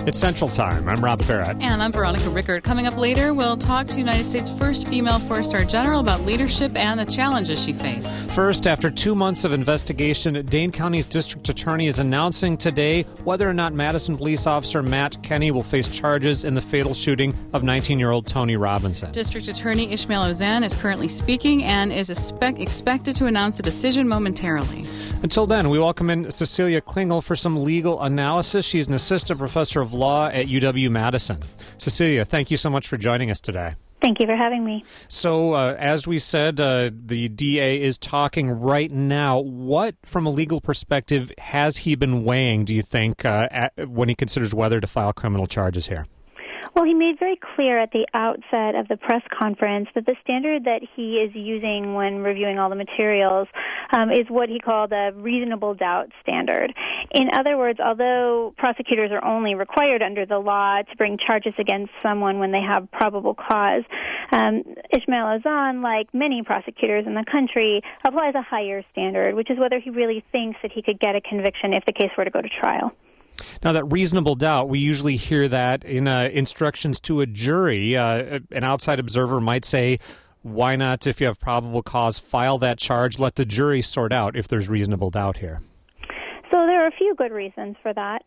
It's Central Time. I'm Rob Farrett. And I'm Veronica Rickert. Coming up later, we'll talk to United States' first female four-star general about leadership and the challenges she faced. First, after 2 months of investigation, Dane County's district attorney is announcing today whether or not Madison police officer Matt Kenney will face charges in the fatal shooting of 19-year-old Tony Robinson. District Attorney Ishmael Auzenne is currently speaking and is expected to announce a decision momentarily. Until then, we welcome in Cecilia Klingel for some legal analysis. She's an assistant professor of law at UW-Madison. Cecilia, thank you so much for joining us today. Thank you for having me. So, as we said, the DA is talking right now. What, from a legal perspective, has he been weighing, do you think, when he considers whether to file criminal charges here? Well, he made very clear at the outset of the press conference that the standard that he is using when reviewing all the materials is what he called a reasonable doubt standard. In other words, although prosecutors are only required under the law to bring charges against someone when they have probable cause, Ishmael Auzenne, like many prosecutors in the country, applies a higher standard, which is whether he really thinks that he could get a conviction if the case were to go to trial. Now, that reasonable doubt, we usually hear that in instructions to a jury. An outside observer might say, why not, if you have probable cause, file that charge, let the jury sort out if there's reasonable doubt here? So there are a few good reasons for that.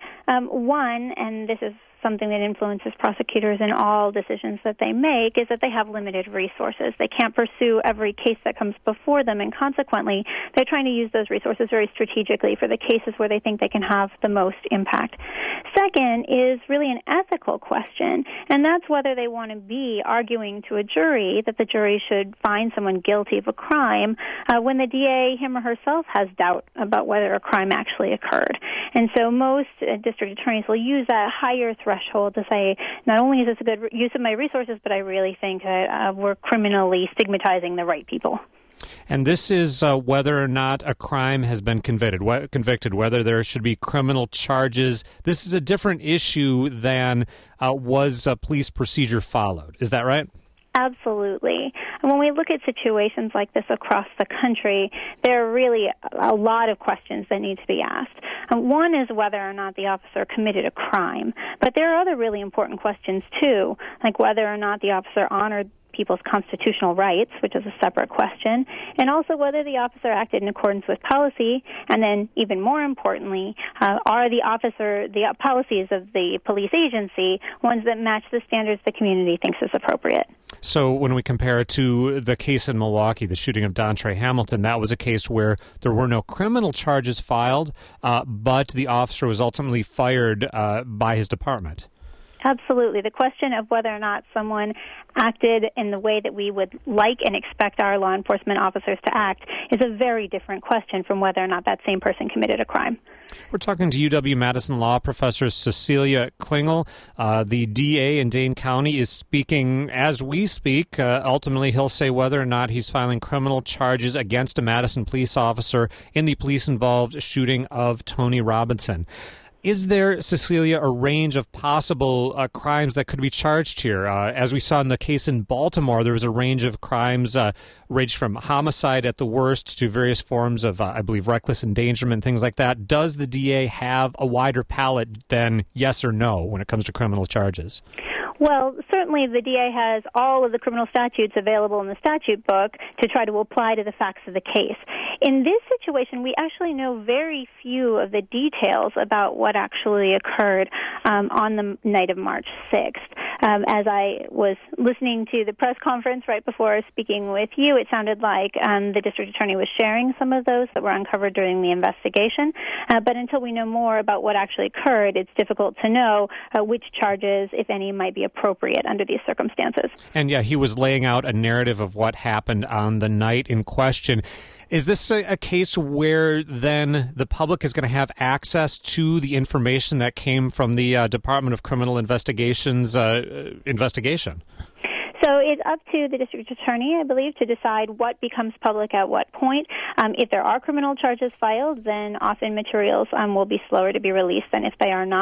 One, and this is something that influences prosecutors in all decisions that they make, is that they have limited resources. They can't pursue every case that comes before them, and consequently, they're trying to use those resources very strategically for the cases where they think they can have the most impact. Second is really an ethical question, and that's whether they want to be arguing to a jury that the jury should find someone guilty of a crime when the DA, him or herself, has doubt about whether a crime actually occurred. And so most district attorneys will use that higher threshold to say, not only is this a good use of my resources, but I really think that we're criminally stigmatizing the right people. And this is whether or not a crime has been convicted, whether there should be criminal charges. This is a different issue than was a police procedure followed. Is that right? Absolutely. And when we look at situations like this across the country, there are really a lot of questions that need to be asked. One is whether or not the officer committed a crime. But there are other really important questions, too, like whether or not the officer honored people's constitutional rights, which is a separate question, and also whether the officer acted in accordance with policy, and then even more importantly, are the policies of the police agency ones that match the standards the community thinks is appropriate. So when we compare it to the case in Milwaukee, the shooting of Dontre Hamilton, that was a case where there were no criminal charges filed, but the officer was ultimately fired by his department. Absolutely. The question of whether or not someone acted in the way that we would like and expect our law enforcement officers to act is a very different question from whether or not that same person committed a crime. We're talking to UW-Madison law professor Cecilia Klingel. The DA in Dane County is speaking as we speak. Ultimately, he'll say whether or not he's filing criminal charges against a Madison police officer in the police-involved shooting of Tony Robinson. Is there, Cecilia, a range of possible crimes that could be charged here? As we saw in the case in Baltimore, there was a range of crimes ranged from homicide at the worst to various forms of, I believe, reckless endangerment, things like that. Does the DA have a wider palette than yes or no when it comes to criminal charges? Well, certainly the DA has all of the criminal statutes available in the statute book to try to apply to the facts of the case. In this situation, we actually know very few of the details about what actually occurred on the night of March 6th. As I was listening to the press conference right before speaking with you, it sounded like the district attorney was sharing some of those that were uncovered during the investigation. But until we know more about what actually occurred, it's difficult to know which charges, if any, might be appropriate under these circumstances. And yeah, he was laying out a narrative of what happened on the night in question. Is this a case where then the public is going to have access to the information that came from the Department of Criminal Investigation's investigation? So it's up to the district attorney, I believe, to decide what becomes public at what point. If there are criminal charges filed, then often materials will be slower to be released than if they are not.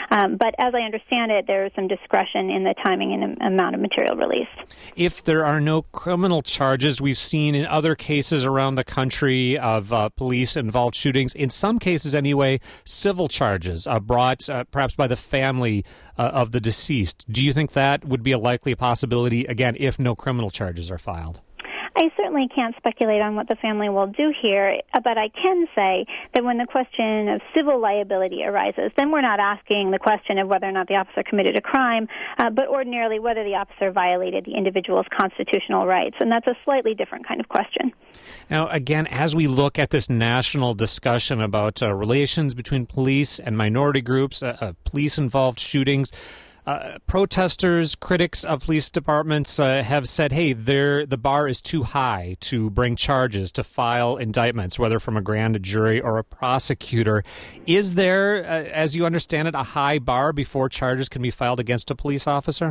But as I understand it, there is some discretion in the timing and amount of material released. If there are no criminal charges, we've seen in other cases around the country of police-involved shootings, in some cases anyway, civil charges brought perhaps by the family of the deceased. Do you think that would be a likely possibility, again, if no criminal charges are filed? I certainly can't speculate on what the family will do here, but I can say that when the question of civil liability arises, then we're not asking the question of whether or not the officer committed a crime, but ordinarily whether the officer violated the individual's constitutional rights, and that's a slightly different kind of question. Now, again, as we look at this national discussion about relations between police and minority groups, police-involved shootings, protesters, critics of police departments have said, hey, the bar is too high to bring charges, to file indictments, whether from a grand jury or a prosecutor. Is there, as you understand it, a high bar before charges can be filed against a police officer?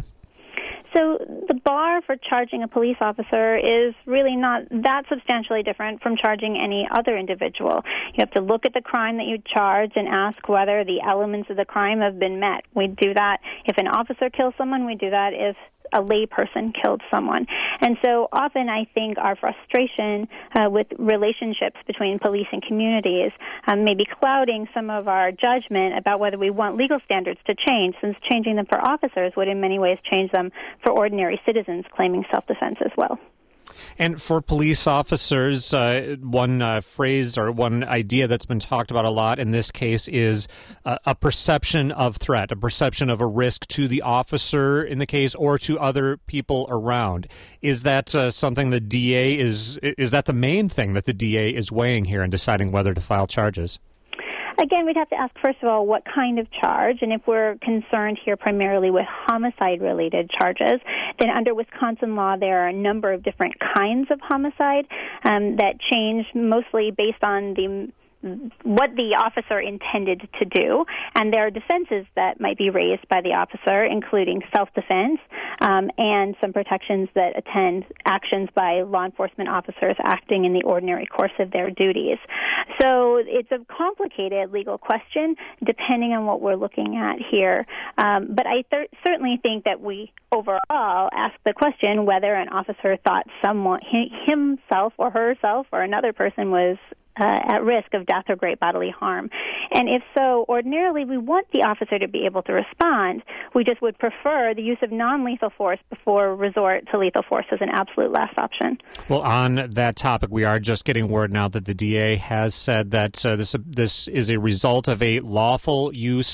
So the bar for charging a police officer is really not that substantially different from charging any other individual. You have to look at the crime that you charge and ask whether the elements of the crime have been met. We do that if an officer kills someone. We do that if a layperson killed someone. And so often I think our frustration with relationships between police and communities may be clouding some of our judgment about whether we want legal standards to change, since changing them for officers would in many ways change them for ordinary citizens claiming self-defense as well. And for police officers, one phrase or one idea that's been talked about a lot in this case is a perception of threat, a perception of a risk to the officer in the case or to other people around. Is that something the DA is that the main thing that the DA is weighing here in deciding whether to file charges? Again, we'd have to ask, first of all, what kind of charge, and if we're concerned here primarily with homicide-related charges, then under Wisconsin law there are a number of different kinds of homicide that change mostly based on what the officer intended to do, and there are defenses that might be raised by the officer, including self-defense and some protections that attend actions by law enforcement officers acting in the ordinary course of their duties. So it's a complicated legal question depending on what we're looking at here. But I certainly think that we overall ask the question whether an officer thought someone, himself or herself or another person was at risk of death or great bodily harm. And if so, ordinarily we want the officer to be able to respond. We just would prefer the use of non-lethal force before resort to lethal force as an absolute last option. Well, on that topic, we are just getting word now that the DA has said that this is a result of a lawful,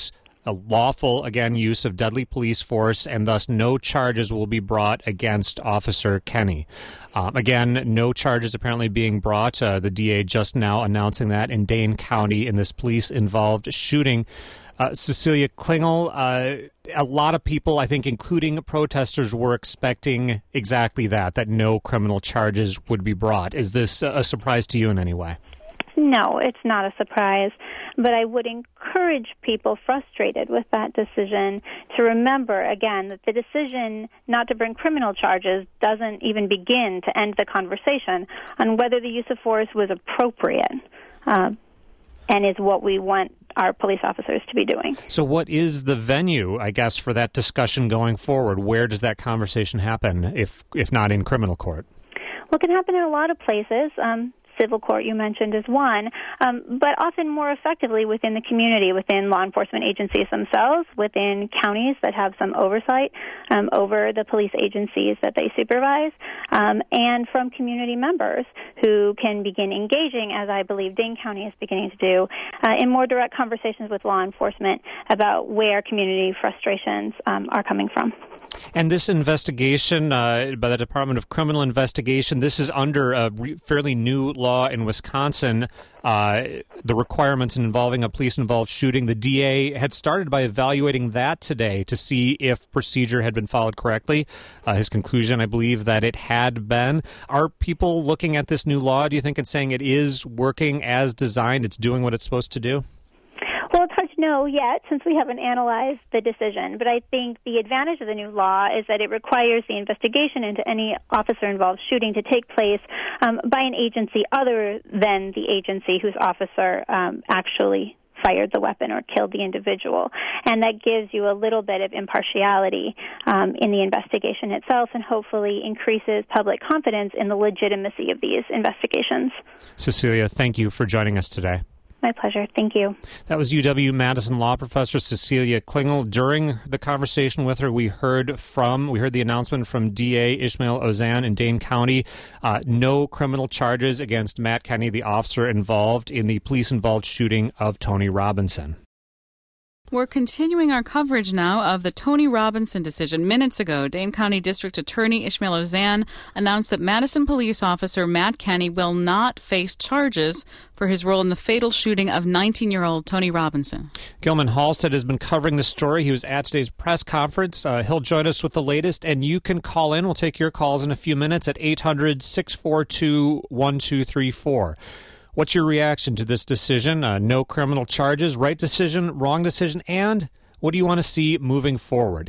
again, use of deadly police force, and thus no charges will be brought against Officer Kenny. Again, no charges apparently being brought. The DA just now announcing that in Dane County in this police-involved shooting. Cecilia Klingel, a lot of people, I think, including protesters, were expecting exactly that no criminal charges would be brought. Is this a surprise to you in any way? No, it's not a surprise, but I would encourage people frustrated with that decision to remember, again, that the decision not to bring criminal charges doesn't even begin to end the conversation on whether the use of force was appropriate and is what we want our police officers to be doing. So what is the venue, I guess, for that discussion going forward? Where does that conversation happen, if not in criminal court? Well, it can happen in a lot of places. Civil court you mentioned is one, but often more effectively within the community, within law enforcement agencies themselves, within counties that have some oversight over the police agencies that they supervise, and from community members who can begin engaging, as I believe Dane County is beginning to do, in more direct conversations with law enforcement about where community frustrations are coming from. And this investigation by the Department of Criminal Investigation, this is under a fairly new law in Wisconsin, the requirements involving a police-involved shooting. The DA had started by evaluating that today to see if procedure had been followed correctly. His conclusion, I believe, that it had been. Are people looking at this new law, do you think, and saying it is working as designed, it's doing what it's supposed to do? Well, it's hard to know yet since we haven't analyzed the decision, but I think the advantage of the new law is that it requires the investigation into any officer-involved shooting to take place by an agency other than the agency whose officer actually fired the weapon or killed the individual. And that gives you a little bit of impartiality in the investigation itself, and hopefully increases public confidence in the legitimacy of these investigations. Cecilia, thank you for joining us today. My pleasure. Thank you. That was UW-Madison law professor Cecilia Klingel. During the conversation with her, we heard the announcement from DA Ishmael Auzan in Dane County. No criminal charges against Matt Kenney, the officer involved in the police-involved shooting of Tony Robinson. We're continuing our coverage now of the Tony Robinson decision. Minutes ago, Dane County District Attorney Ishmael Auzan announced that Madison police officer Matt Kenney will not face charges for his role in the fatal shooting of 19-year-old Tony Robinson. Gilman Halstead has been covering the story. He was at today's press conference. He'll join us with the latest, and you can call in. We'll take your calls in a few minutes at 800-642-1234. What's your reaction to this decision? No criminal charges, right decision, wrong decision, and what do you want to see moving forward?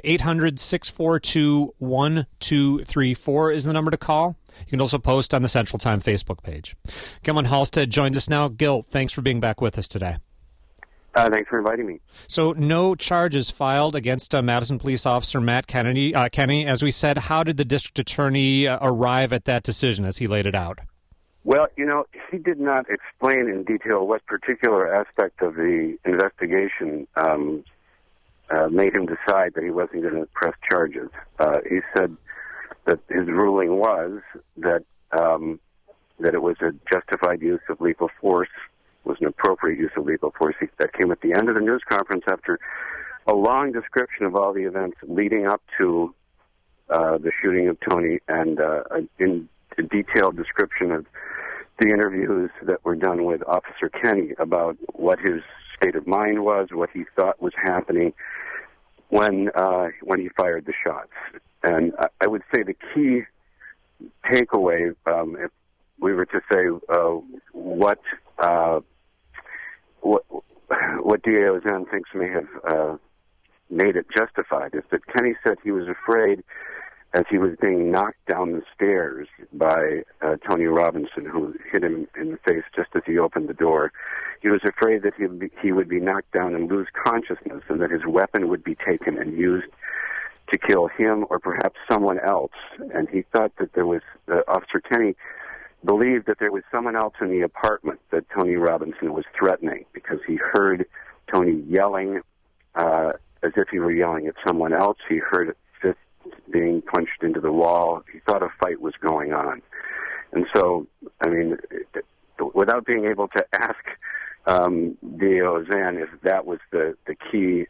800-642-1234 is the number to call. You can also post on the Central Time Facebook page. Gilman Halstead joins us now. Gil, thanks for being back with us today. Thanks for inviting me. So no charges filed against Madison police officer Matt Kenney. As we said, how did the district attorney arrive at that decision as he laid it out? Well, he did not explain in detail what particular aspect of the investigation made him decide that he wasn't going to press charges. He said that his ruling was that it was a justified use of lethal force, was an appropriate use of lethal force. That came at the end of the news conference after a long description of all the events leading up to the shooting of Tony, and in a detailed description of the interviews that were done with Officer Kenney about what his state of mind was, what he thought was happening when he fired the shots. And I would say the key takeaway, if we were to say what D.A. Auzan thinks may have made it justified, is that Kenney said he was afraid, as he was being knocked down the stairs by Tony Robinson, who hit him in the face just as he opened the door. He was afraid that he would be knocked down and lose consciousness, and that his weapon would be taken and used to kill him or perhaps someone else. And he thought that Officer Kenney believed that there was someone else in the apartment that Tony Robinson was threatening, because he heard Tony yelling as if he were yelling at someone else. He heard fists being punched into the wall. He thought a fight was going on. And so, without being able to ask D.A. Auzan if that was the key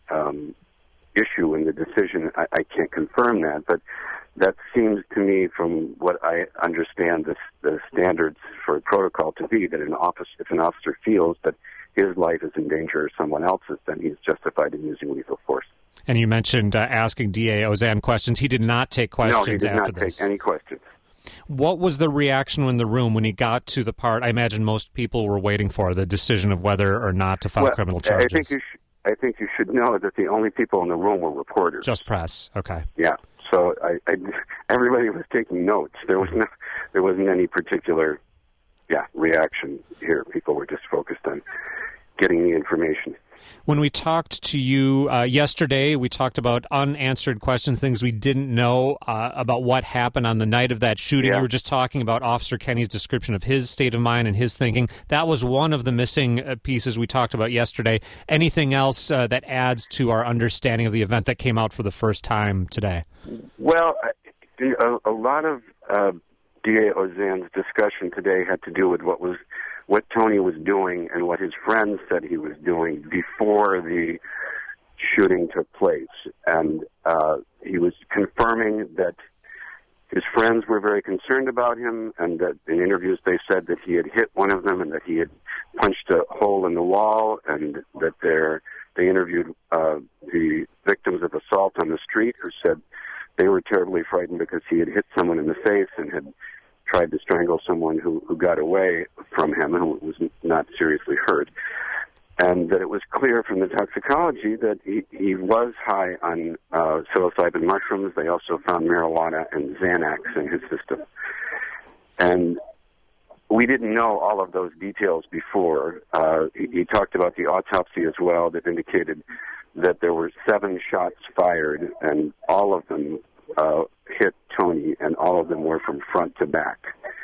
issue in the decision, I can't confirm that, but that seems to me, from what I understand, the standards for protocol to be that if an officer feels that his life is in danger or someone else's, then he's justified in using lethal force. And you mentioned asking D.A. Auzan questions. He did not take questions after this. No, he did not take any questions. What was the reaction in the room when he got to the part I imagine most people were waiting for, the decision of whether or not to file criminal charges? I think you should know that the only people in the room were reporters. Just press, okay. Yeah, so everybody was taking notes. There wasn't any particular reaction here. People were just focused on getting the information. When we talked to you yesterday, we talked about unanswered questions, things we didn't know about what happened on the night of that shooting. Yeah. You were just talking about Officer Kenney's description of his state of mind and his thinking. That was one of the missing pieces we talked about yesterday. Anything else that adds to our understanding of the event that came out for the first time today? Well, a lot of D.A. Auzan's discussion today had to do with what Tony was doing and what his friends said he was doing before the shooting took place. And he was confirming that his friends were very concerned about him, and that in interviews they said that he had hit one of them and that he had punched a hole in the wall, and that they interviewed the victims of assault on the street who said they were terribly frightened because he had hit someone in the face and had tried to strangle someone who got away from him and who was not seriously hurt. And that it was clear from the toxicology that he was high on psilocybin mushrooms. They also found marijuana and Xanax in his system. And we didn't know all of those details before. He talked about the autopsy as well that indicated that there were 7 shots fired, and all of them hit Tony, and all of them were from front to back.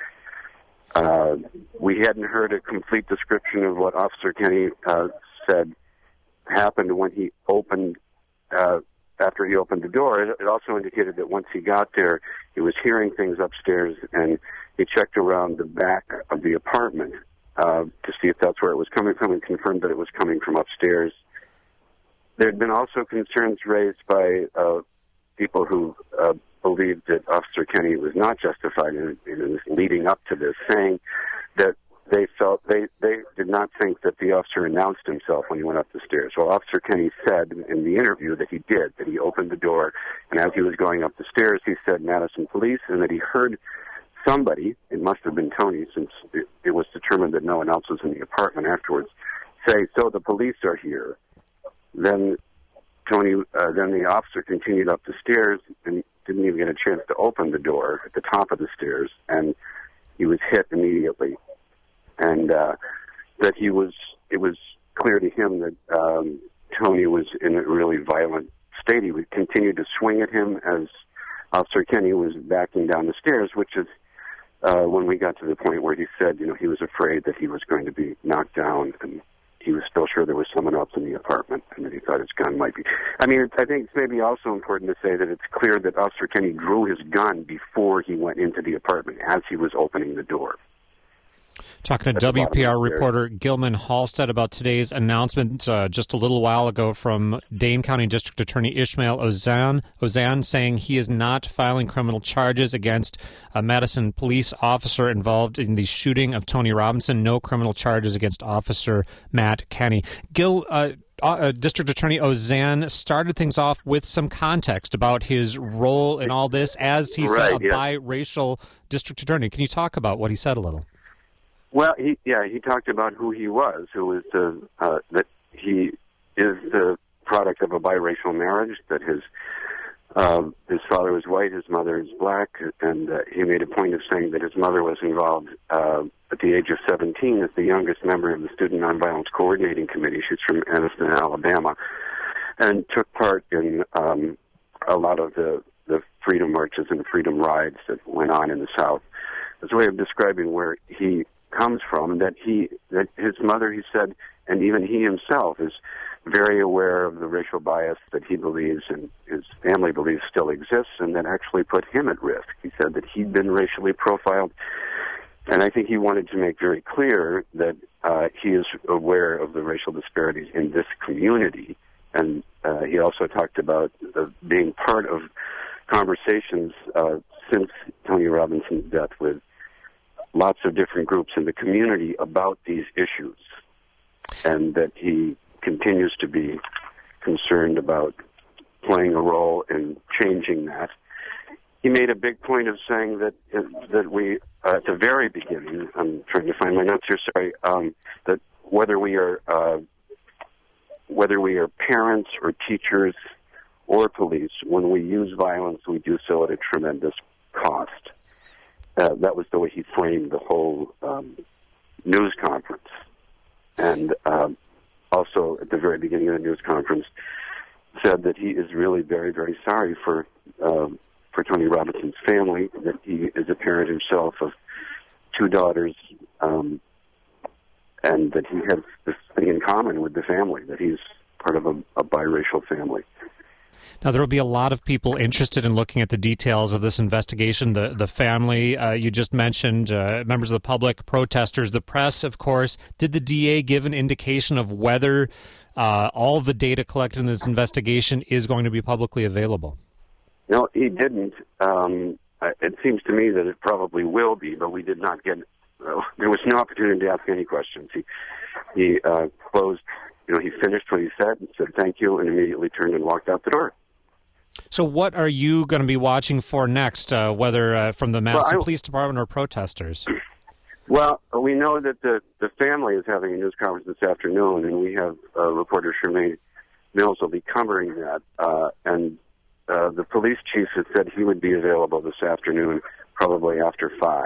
We hadn't heard a complete description of what Officer Kenny said happened when he opened, after he opened the door. It also indicated that once he got there, he was hearing things upstairs, and he checked around the back of the apartment to see if that's where it was coming from, and confirmed that it was coming from upstairs. There had been also concerns raised by people who believed that Officer Kenny was not justified in leading up to this, saying that they felt they did not think that the officer announced himself when he went up the stairs. Well, Officer Kenny said in the interview that he did, that he opened the door, and as he was going up the stairs, he said Madison Police, and that he heard somebody, it must have been Tony, since it was determined that no one else was in the apartment afterwards, say, "So the police are here." Then the officer continued up the stairs and didn't even get a chance to open the door at the top of the stairs, and he was hit immediately. And that it was clear to him that Tony was in a really violent state. He would continue to swing at him as Officer Kenny was backing down the stairs, which is when we got to the point where he said, he was afraid that he was going to be knocked down, and he was still sure there was someone else in the apartment, and that he thought his gun might be. I think it's maybe also important to say that it's clear that Officer Kenny drew his gun before he went into the apartment as he was opening the door. Talking to WPR reporter Gilman Halstead about today's announcement just a little while ago from Dane County District Attorney Ishmael Auzenne saying he is not filing criminal charges against a Madison police officer involved in the shooting of Tony Robinson. No criminal charges against Officer Matt Kenny. Gil, District Attorney Auzenne started things off with some context about his role in all this as he's a biracial district attorney. Can you talk about what he said a little? Well, he talked about who he was, that he is the product of a biracial marriage, that his father was white, his mother is black, and he made a point of saying that his mother was involved at the age of 17 as the youngest member of the Student Nonviolence Coordinating Committee. She's from Anniston, Alabama, and took part in a lot of the freedom marches and freedom rides that went on in the South. It's a way of describing where he comes from, that his mother, he said, and even he himself is very aware of the racial bias that he believes and his family believes still exists, and that actually put him at risk. He said that he'd been racially profiled, and I think he wanted to make very clear that he is aware of the racial disparities in this community, and he also talked about being part of conversations since Tony Robinson's death with lots of different groups in the community about these issues, and that he continues to be concerned about playing a role in changing that. He made a big point of saying that we, at the very beginning, I'm trying to find my notes here, sorry, that whether we are parents or teachers or police, when we use violence, we do so at a tremendous cost. That was the way he framed the whole news conference. And also, at the very beginning of the news conference, said that he is really very, very sorry for Tony Robinson's family, that he is a parent himself of 2 daughters, and that he has this thing in common with the family, that he's part of a biracial family. Now, there will be a lot of people interested in looking at the details of this investigation, the family you just mentioned, members of the public, protesters, the press, of course. Did the DA give an indication of whether all the data collected in this investigation is going to be publicly available? No, he didn't. It seems to me that it probably will be, but we did not get there was no opportunity to ask any questions. He closed, he finished what he said and said thank you, and immediately turned and walked out the door. So what are you going to be watching for next, whether from the Madison Police Department or protesters? Well, we know that the family is having a news conference this afternoon, and we have reporter Shermaine Mills will be covering that. And the police chief had said he would be available this afternoon, probably after 5.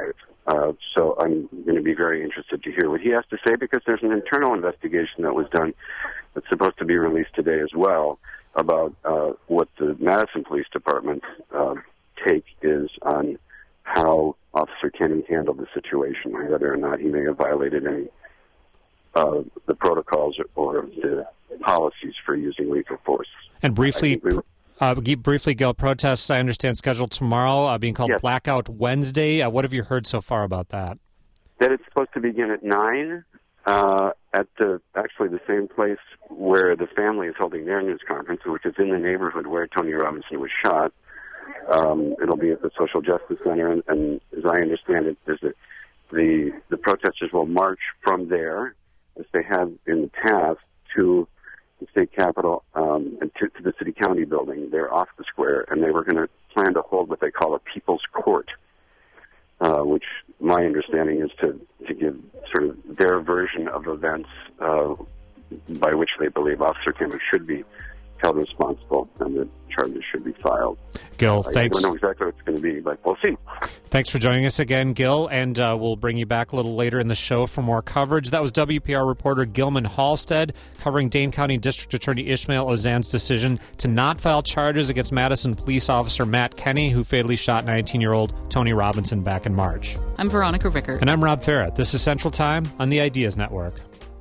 So I'm going to be very interested to hear what he has to say, because there's an internal investigation that was done that's supposed to be released today as well about what the Madison Police Department's take is on how Officer Kenny handled the situation, whether or not he may have violated any of the protocols or the policies for using lethal force. And briefly, Gil, protests, I understand, scheduled tomorrow, being called Blackout Wednesday. What have you heard so far about that? That it's supposed to begin at 9 at the same place where the family is holding their news conference, which is in the neighborhood where Tony Robinson was shot. It'll be at the Social Justice Center, and as I understand it, the protesters will march from there, as they have in the past, to the state capitol and to the city-county building. They're off the square, and they were going to plan to hold what they call a people's court, which my understanding is to give sort of their version of events by which they believe Officer Kimber should be held responsible and the charges should be filed. Gil, thanks. I don't know exactly what it's going to be, but we'll see. Thanks for joining us again, Gil, and we'll bring you back a little later in the show for more coverage. That was WPR reporter Gilman Halstead covering Dane County District Attorney Ishmael Ozan's decision to not file charges against Madison police officer Matt Kenny, who fatally shot 19-year-old Tony Robinson back in March. I'm Veronica Rickert. And I'm Rob Farrett. This is Central Time on the Ideas Network.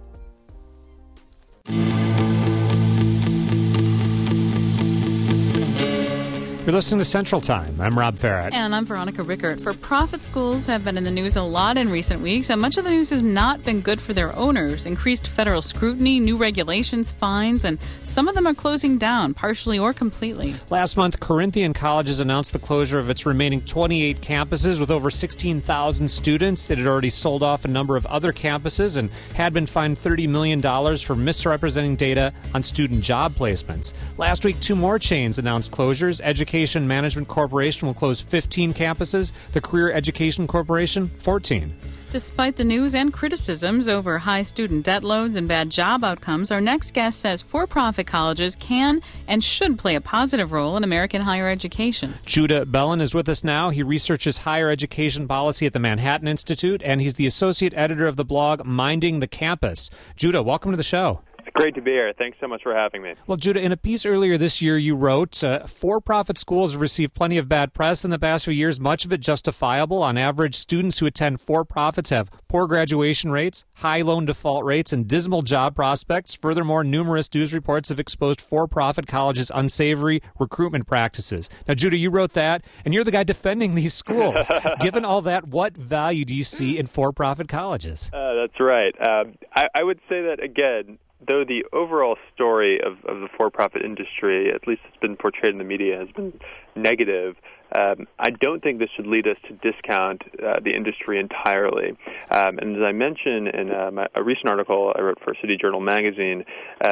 You're listening to Central Time. I'm Rob Farrett. And I'm Veronica Rickert. For-profit schools have been in the news a lot in recent weeks, and much of the news has not been good for their owners. Increased federal scrutiny, new regulations, fines, and some of them are closing down, partially or completely. Last month, Corinthian Colleges announced the closure of its remaining 28 campuses with over 16,000 students. It had already sold off a number of other campuses and had been fined $30 million for misrepresenting data on student job placements. Last week, two more chains announced closures. Education Management Corporation will close 15 campuses. The Career Education Corporation, 14. Despite the news and criticisms over high student debt loads and bad job outcomes, our next guest says for-profit colleges can and should play a positive role in American higher education. Judah Bellin is with us now. He researches higher education policy at the Manhattan Institute, and he's the associate editor of the blog Minding the Campus. Judah, welcome to the show. Great to be here. Thanks so much for having me. Well, Judah, in a piece earlier this year, you wrote, for-profit schools have received plenty of bad press in the past few years, much of it justifiable. On average, students who attend for-profits have poor graduation rates, high loan default rates, and dismal job prospects. Furthermore, numerous news reports have exposed for-profit colleges' unsavory recruitment practices. Now, Judah, you wrote that, and you're the guy defending these schools. Given all that, what value do you see in for-profit colleges? That's right. I would say that, again, though the overall story of the for-profit industry, at least it's been portrayed in the media, has been negative, I don't think this should lead us to discount the industry entirely. And as I mentioned in a recent article I wrote for City Journal magazine,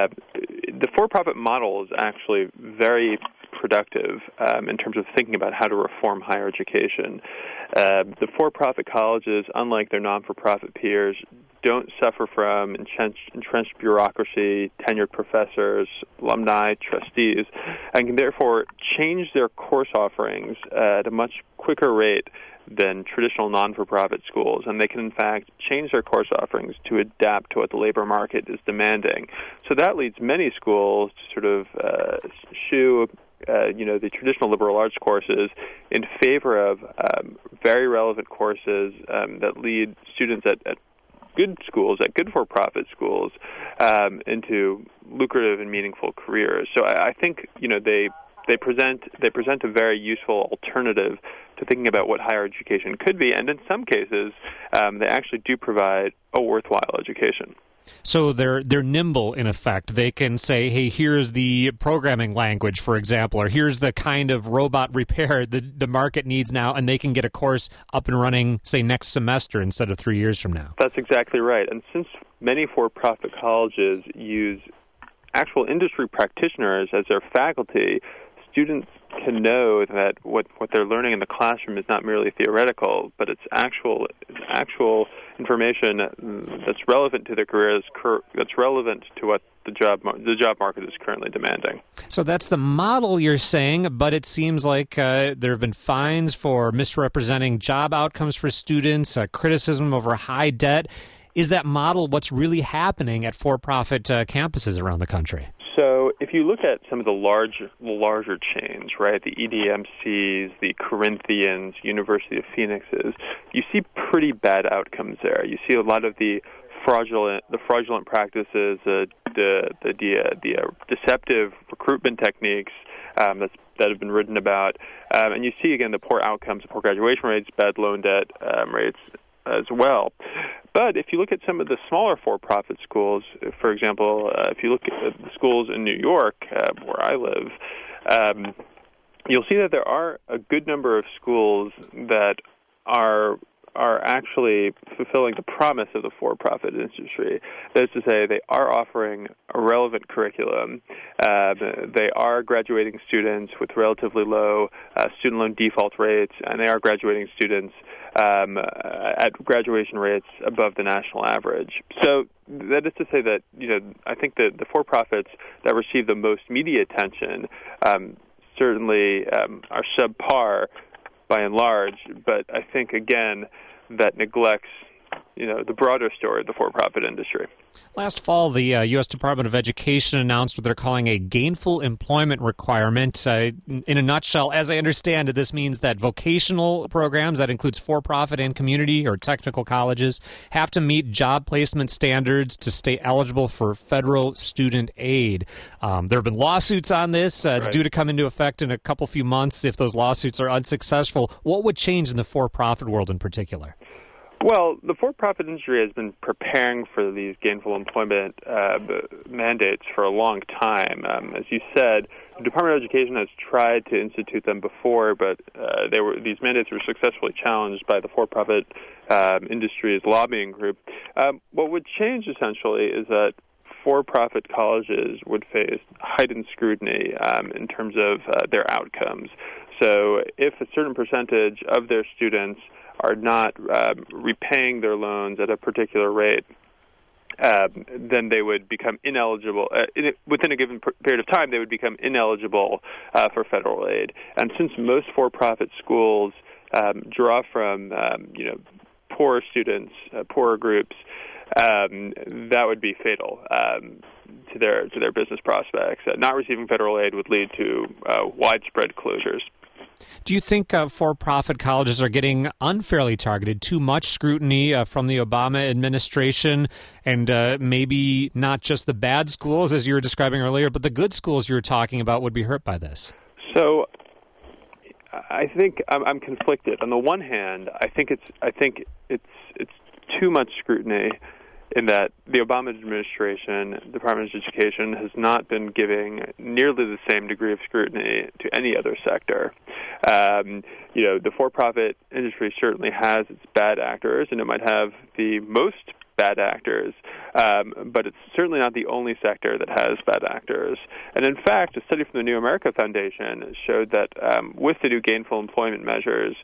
the for-profit model is actually very productive in terms of thinking about how to reform higher education. The for-profit colleges, unlike their non-for-profit peers, don't suffer from entrenched bureaucracy, tenured professors, alumni, trustees, and can therefore change their course offerings at a much quicker rate than traditional non-for-profit schools. And they can, in fact, change their course offerings to adapt to what the labor market is demanding. So that leads many schools to sort of eschew the traditional liberal arts courses in favor of very relevant courses that lead students at good schools, at good for-profit schools, into lucrative and meaningful careers. So I think they present a very useful alternative to thinking about what higher education could be, and in some cases, they actually do provide a worthwhile education. So they're nimble, in effect. They can say, hey, here's the programming language, for example, or here's the kind of robot repair the market needs now, and they can get a course up and running, say, next semester instead of 3 years from now. That's exactly right. And since many for-profit colleges use actual industry practitioners as their faculty, students can know that what they're learning in the classroom is not merely theoretical, but it's actual information that's relevant to their careers, that's relevant to what the job market is currently demanding. So that's the model you're saying, but it seems like there have been fines for misrepresenting job outcomes for students, criticism over high debt. Is that model what's really happening at for-profit campuses around the country? So if you look at some of the larger chains, right, the EDMCs, the Corinthians, University of Phoenixes, you see pretty bad outcomes there. You see a lot of the fraudulent practices, the deceptive recruitment techniques that have been written about, and you see again the poor outcomes, poor graduation rates, bad loan debt rates as well. But if you look at some of the smaller for-profit schools, for example, if you look at the schools in New York, where I live, you'll see that there are a good number of schools that are actually fulfilling the promise of the for-profit industry. That is to say, they are offering a relevant curriculum. They are graduating students with relatively low student loan default rates, and they are graduating students at graduation rates above the national average. So that is to say that, I think that the for-profits that receive the most media attention certainly are subpar by and large, but I think, again, that neglects, the broader story of the for-profit industry. Last fall, the U.S. Department of Education announced what they're calling a gainful employment requirement. In a nutshell, as I understand it, this means that vocational programs, that includes for-profit and community or technical colleges, have to meet job placement standards to stay eligible for federal student aid. There have been lawsuits on this. It's due to come into effect in a few months if those lawsuits are unsuccessful. What would change in the for-profit world in particular? Well, the for-profit industry has been preparing for these gainful employment mandates for a long time. As you said, the Department of Education has tried to institute them before, but these mandates were successfully challenged by the for-profit industry's lobbying group. What would change, essentially, is that for-profit colleges would face heightened scrutiny in terms of their outcomes. So if a certain percentage of their students are not repaying their loans at a particular rate, then they would become ineligible. Within a given period of time, they would become ineligible for federal aid. And since most for-profit schools draw from poor students, poorer groups, that would be fatal to their business prospects. Not receiving federal aid would lead to widespread closures. Do you think for-profit colleges are getting unfairly targeted, too much scrutiny from the Obama administration, and maybe not just the bad schools, as you were describing earlier, but the good schools you were talking about would be hurt by this? So I think I'm conflicted. On the one hand, I think it's too much scrutiny in that the Obama administration, Department of Education, has not been giving nearly the same degree of scrutiny to any other sector. The for-profit industry certainly has its bad actors, and it might have the most bad actors, but it's certainly not the only sector that has bad actors. And in fact, a study from the New America Foundation showed that with the new gainful employment measures,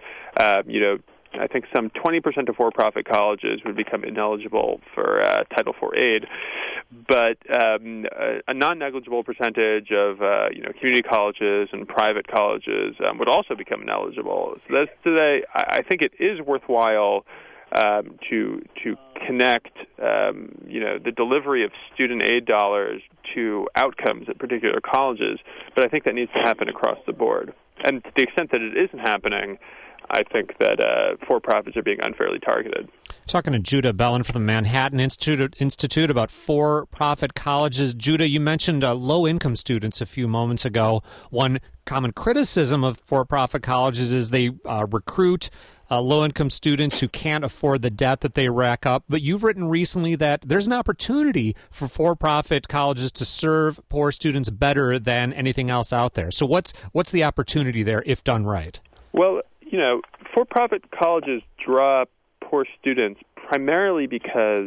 I think some 20% of for-profit colleges would become ineligible for Title IV aid, but a non-negligible percentage of community colleges and private colleges would also become ineligible. So that's today. I think it is worthwhile to connect the delivery of student aid dollars to outcomes at particular colleges, but I think that needs to happen across the board. And to the extent that it isn't happening, I think that for-profits are being unfairly targeted. Talking to Judah Bellin from the Manhattan Institute about for-profit colleges. Judah, you mentioned low-income students a few moments ago. One common criticism of for-profit colleges is they recruit low-income students who can't afford the debt that they rack up. But you've written recently that there's an opportunity for-profit colleges to serve poor students better than anything else out there. So what's the opportunity there if done right? Well, for-profit colleges draw poor students primarily because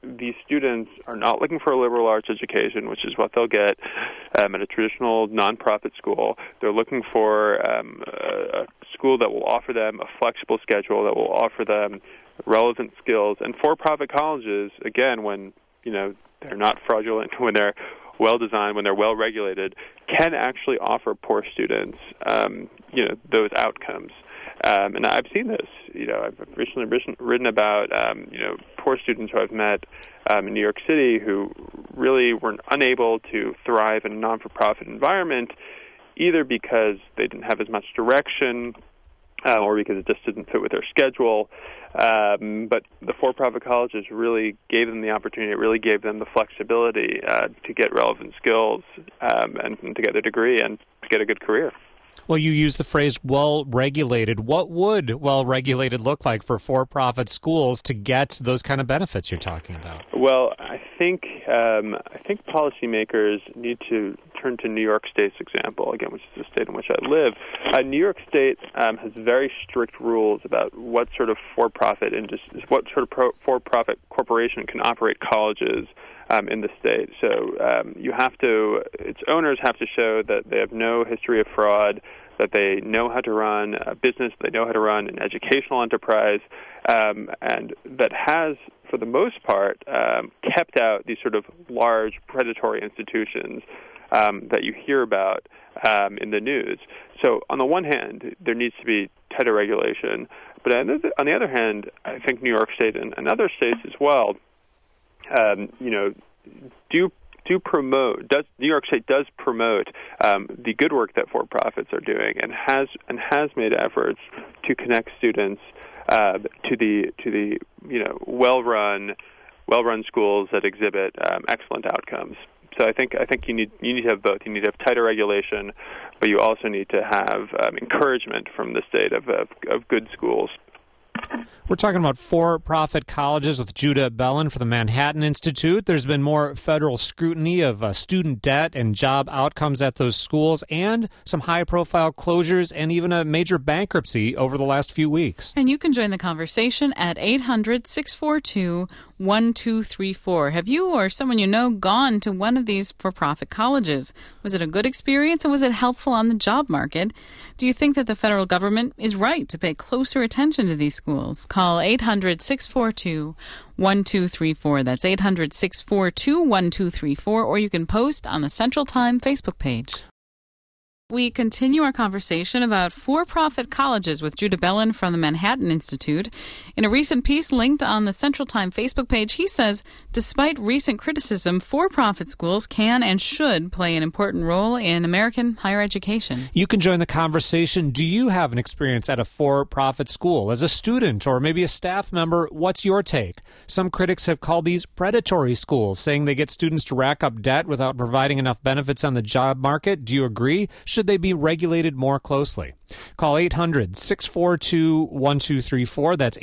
these students are not looking for a liberal arts education, which is what they'll get at a traditional nonprofit school. They're looking for a school that will offer them a flexible schedule, that will offer them relevant skills. And for-profit colleges, again, when they're not fraudulent, when they're well-designed, when they're well-regulated, can actually offer poor students, those outcomes. And I've seen this. I've recently written about, poor students who I've met in New York City who really were unable to thrive in a non-for-profit environment, either because they didn't have as much direction or because it just didn't fit with their schedule. But the for-profit colleges really gave them the opportunity, it really gave them the flexibility to get relevant skills and to get their degree and to get a good career. Well, you use the phrase well-regulated. What would well-regulated look like for-profit schools to get those kind of benefits you're talking about? Well, I think policymakers need to turn to New York State's example, again, which is the state in which I live. New York State has very strict rules about what sort of for-profit corporation can operate colleges in the state. So its owners have to show that they have no history of fraud, that they know how to run a business, they know how to run an educational enterprise, and that has, for the most part, kept out these sort of large predatory institutions that you hear about in the news. So on the one hand, there needs to be tighter regulation, but on the other hand, I think New York State and other states as well, New York State does promote the good work that for-profits are doing, and has made efforts to connect students to the well-run schools that exhibit excellent outcomes. So I think you need to have both. You need to have tighter regulation, but you also need to have encouragement from the state of good schools. We're talking about for-profit colleges with Judah Bellin for the Manhattan Institute. There's been more federal scrutiny of student debt and job outcomes at those schools, and some high-profile closures and even a major bankruptcy over the last few weeks. And you can join the conversation at 800-642-1234. Have you or someone you know gone to one of these for-profit colleges? Was it a good experience, and was it helpful on the job market? Do you think that the federal government is right to pay closer attention to these schools? Call 800-642-1234. That's 800-642-1234, or you can post on the Central Time Facebook page. We continue our conversation about for-profit colleges with Judah Bellin from the Manhattan Institute. In a recent piece linked on the Central Time Facebook page, he says, despite recent criticism, for-profit schools can and should play an important role in American higher education. You can join the conversation. Do you have an experience at a for-profit school? As a student or maybe a staff member, what's your take? Some critics have called these predatory schools, saying they get students to rack up debt without providing enough benefits on the job market. Do you agree? Should they be regulated more closely? Call 800-642-1234. That's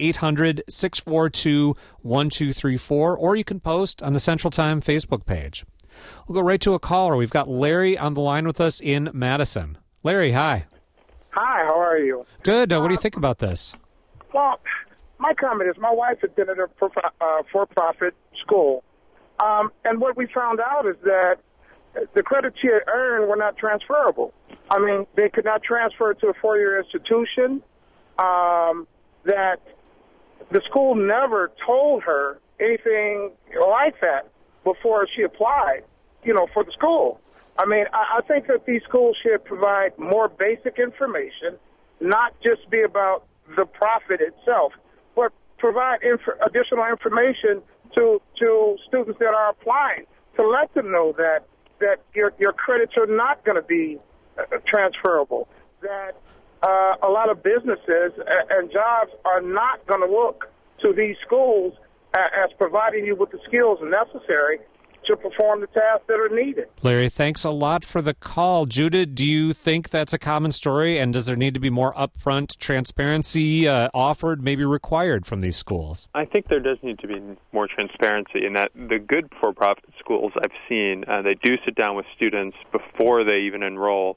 800-642-1234. Or you can post on the Central Time Facebook page. We'll go right to a caller. We've got Larry on the line with us in Madison. Larry, hi. Hi, how are you? Good. What do you think about this? Well, my comment is my wife had been at a for-profit school. And what we found out is that the credits she had earned were not transferable. I mean, they could not transfer to a four-year institution. That the school never told her anything like that before she applied, for the school. I mean, I think that these schools should provide more basic information, not just be about the profit itself, but provide additional information to students that are applying to let them know that your credits are not going to be transferable, that a lot of businesses and jobs are not going to look to these schools as providing you with the skills necessary to perform the tasks that are needed. Larry, thanks a lot for the call. Judah, do you think that's a common story, and does there need to be more upfront transparency offered, maybe required from these schools? I think there does need to be more transparency in that the good for-profit schools I've seen, they do sit down with students before they even enroll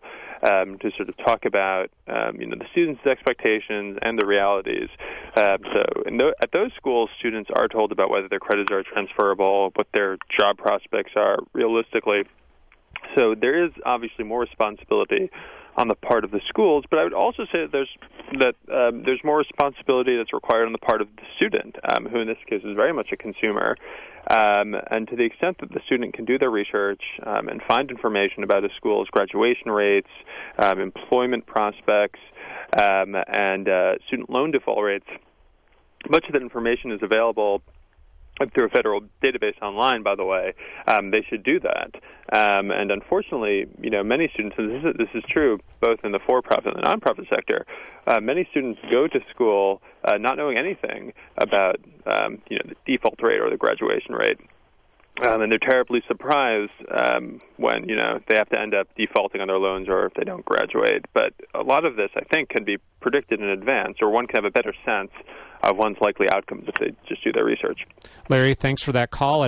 to sort of talk about the students' expectations and the realities. At those schools, students are told about whether their credits are transferable, what their job prospects are realistically. So there is obviously more responsibility on the part of the schools, but I would also say that there's more responsibility that's required on the part of the student, who in this case is very much a consumer. And to the extent that the student can do their research and find information about a school's graduation rates, employment prospects, and student loan default rates, much of that information is available through a federal database online, by the way. They should do that. And unfortunately, many students, and this is true both in the for-profit and the nonprofit sector, many students go to school not knowing anything about the default rate or the graduation rate. And they're terribly surprised when, they have to end up defaulting on their loans or if they don't graduate. But a lot of this, I think, can be predicted in advance, or one can have a better sense of one's likely outcomes if they just do their research. Larry, thanks for that call at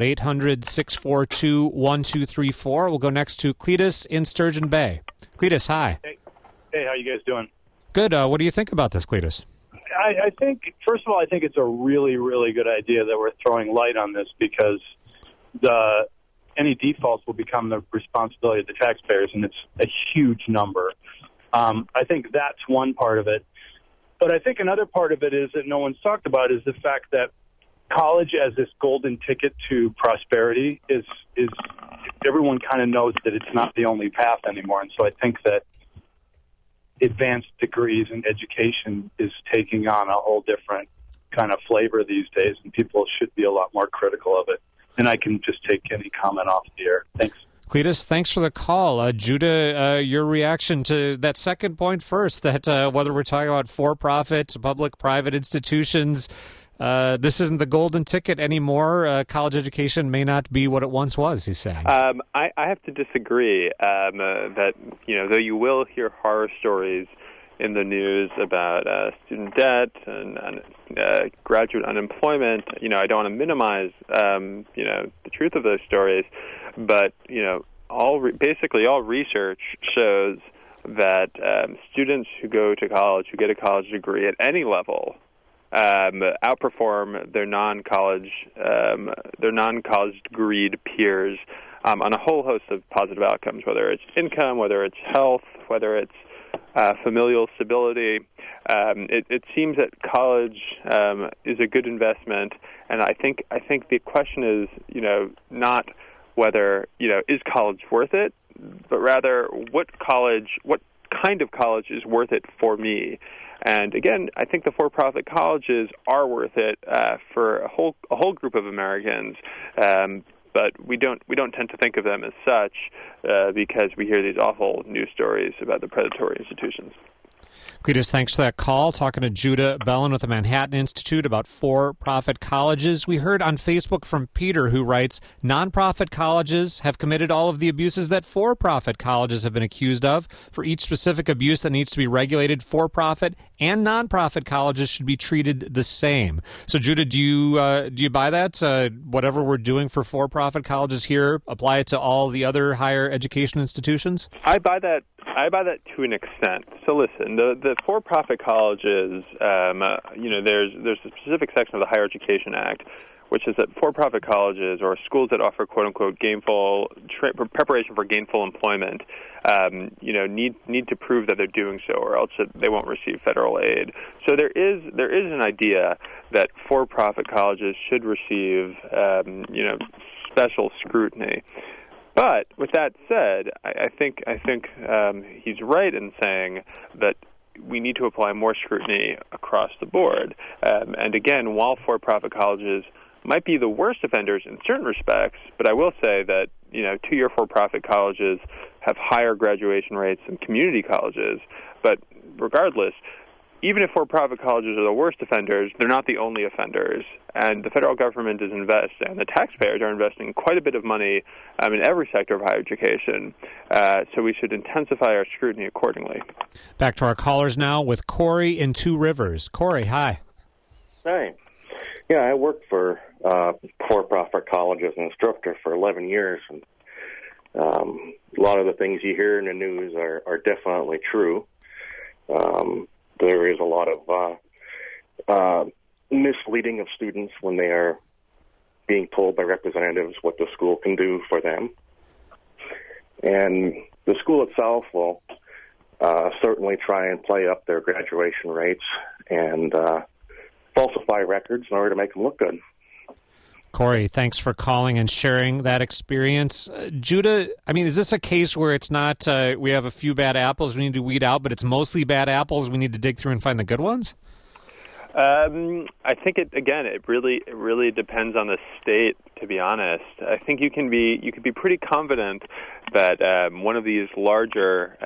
800-642-1234. We'll go next to Cletus in Sturgeon Bay. Cletus, hi. Hey, how you guys doing? Good. What do you think about this, Cletus? I think, first of all, I think it's a really, really good idea that we're throwing light on this, because any defaults will become the responsibility of the taxpayers, and it's a huge number. I think that's one part of it. But I think another part of it is that no one's talked about is the fact that college as this golden ticket to prosperity is everyone kind of knows that it's not the only path anymore. And so I think that advanced degrees in education is taking on a whole different kind of flavor these days, and people should be a lot more critical of it. And I can just take any comment off the air. Thanks. Cletus, thanks for the call. Judah, your reaction to that second point first, that whether we're talking about for-profit, public, private institutions, this isn't the golden ticket anymore. College education may not be what it once was, he's saying. I have to disagree that, though you will hear horror stories in the news about student debt and graduate unemployment, I don't want to minimize, the truth of those stories. But, basically all research shows that students who go to college, who get a college degree at any level, outperform their non-college degreed peers on a whole host of positive outcomes, whether it's income, whether it's health, whether it's familial stability. It seems that college is a good investment, and I think the question is, not whether, is college worth it, but rather what kind of college is worth it for me. And again, I think the for-profit colleges are worth it for a whole group of Americans, but we don't tend to think of them as such because we hear these awful news stories about the predatory institutions. Cletus, thanks for that call. Talking to Judah Bellin with the Manhattan Institute about for-profit colleges. We heard on Facebook from Peter, who writes, nonprofit colleges have committed all of the abuses that for-profit colleges have been accused of. For each specific abuse that needs to be regulated, for-profit and nonprofit colleges should be treated the same. So, Judah, do you buy that? Whatever we're doing for for-profit colleges here, apply it to all the other higher education institutions? I buy that to an extent. So listen, the for-profit colleges, there's a specific section of the Higher Education Act, which is that for-profit colleges or schools that offer quote-unquote gainful preparation for gainful employment, need to prove that they're doing so, or else they won't receive federal aid. So there is an idea that for-profit colleges should receive, special scrutiny. But with that said, I think he's right in saying that we need to apply more scrutiny across the board. And again, while for-profit colleges might be the worst offenders in certain respects, but I will say that two-year for-profit colleges have higher graduation rates than community colleges. But regardless, even if for-profit colleges are the worst offenders, they're not the only offenders. And the federal government is investing, and the taxpayers are investing quite a bit of money in every sector of higher education. So we should intensify our scrutiny accordingly. Back to our callers now with Corey in Two Rivers. Corey, hi. Hi. Yeah, I worked for for-profit colleges as an instructor for 11 years. And, a lot of the things you hear in the news are definitely true. There is a lot of misleading of students when they are being told by representatives what the school can do for them. And the school itself will certainly try and play up their graduation rates and falsify records in order to make them look good. Corey, thanks for calling and sharing that experience. Judah, I mean, is this a case where it's not we have a few bad apples we need to weed out, but it's mostly bad apples we need to dig through and find the good ones? I think it really depends on the state, to be honest. I think you can be pretty confident that one of these larger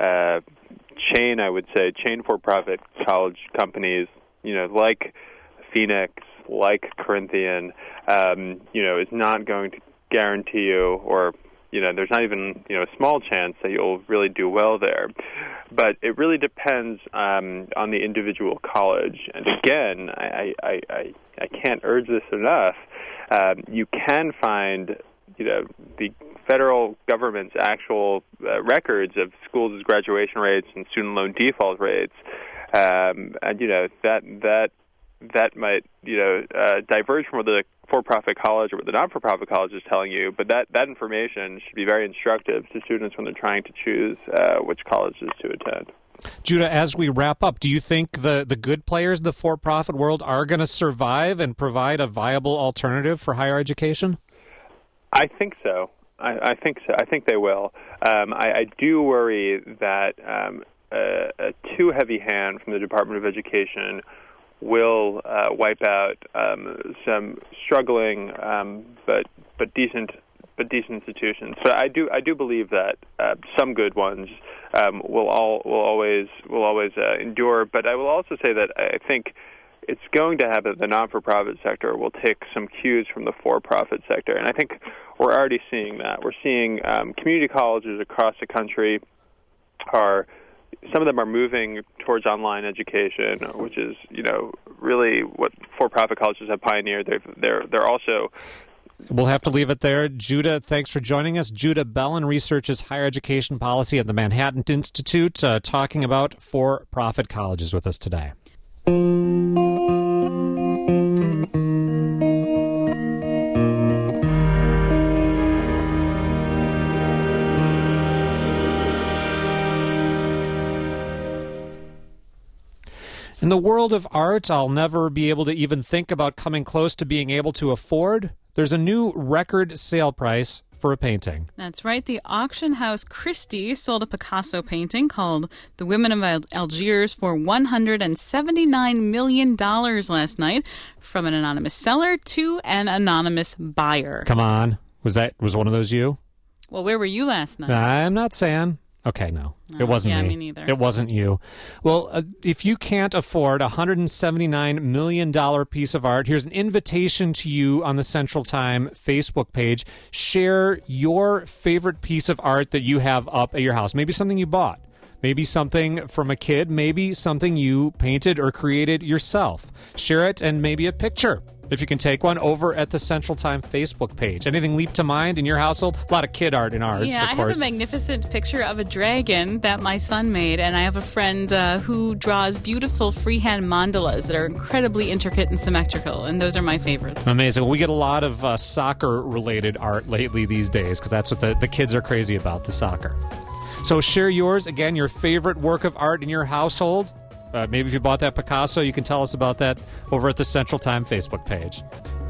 chain for-profit college companies, like Phoenix, like Corinthian, is not going to guarantee you, or there's not even a small chance that you'll really do well there. But it really depends on the individual college. And again, I can't urge this enough. You can find the federal government's actual records of schools' graduation rates and student loan default rates, and that might diverge from what the for-profit college or what the non-for-profit college is telling you, but that information should be very instructive to students when they're trying to choose which colleges to attend. Judah, as we wrap up, do you think the good players in the for-profit world are going to survive and provide a viable alternative for higher education? I think so. I think so. I think they will. I do worry that a too heavy hand from the Department of Education will wipe out some struggling but decent institutions. But I do believe that some good ones will always endure. But I will also say that I think it's going to happen. The non-for-profit sector will take some cues from the for-profit sector, and I think we're already seeing that. We're seeing community colleges across the country some of them are moving towards online education, which is, really what for-profit colleges have pioneered. They're also. We'll have to leave it there. Judah, thanks for joining us. Judah Bellin researches higher education policy at the Manhattan Institute, talking about for-profit colleges with us today. In the world of art, I'll never be able to even think about coming close to being able to afford. There's a new record sale price for a painting. That's right. The auction house Christie sold a Picasso painting called The Women of Algiers for $179 million last night, from an anonymous seller to an anonymous buyer. Come on. Was one of those you? Well, where were you last night? I'm not saying. Okay, no. It wasn't me. Me neither. It wasn't you. Well, if you can't afford a $179 million piece of art, here's an invitation to you on the Central Time Facebook page. Share your favorite piece of art that you have up at your house. Maybe something you bought. Maybe something from a kid. Maybe something you painted or created yourself. Share it, and maybe a picture, if you can take one, over at the Central Time Facebook page. Anything leap to mind in your household? A lot of kid art in ours, yeah, of course. I have a magnificent picture of a dragon that my son made, and I have a friend who draws beautiful freehand mandalas that are incredibly intricate and symmetrical, and those are my favorites. Amazing. Well, we get a lot of soccer-related art lately these days, because that's what the kids are crazy about, the soccer. So share yours, again, your favorite work of art in your household. Maybe if you bought that Picasso, you can tell us about that over at the Central Time Facebook page.